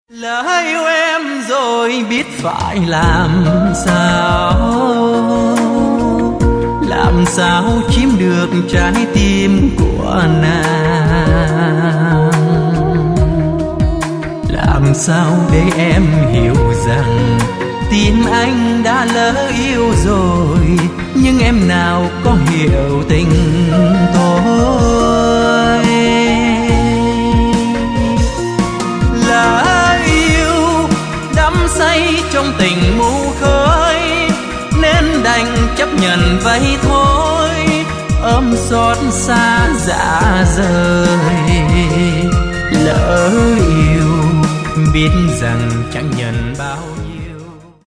Lỡ yêu em rồi biết phải làm sao chiếm được trái tim của nàng, làm sao để em hiểu rằng tim anh đã lỡ yêu rồi, nhưng em nào có hiểu tình tôi. Lỡ yêu đắm say trong tình mù khơi, nên đành chấp nhận vậy thôi, ôm xót xa dạ rời. Lỡ yêu biết rằng chẳng nhận bao nhiêu.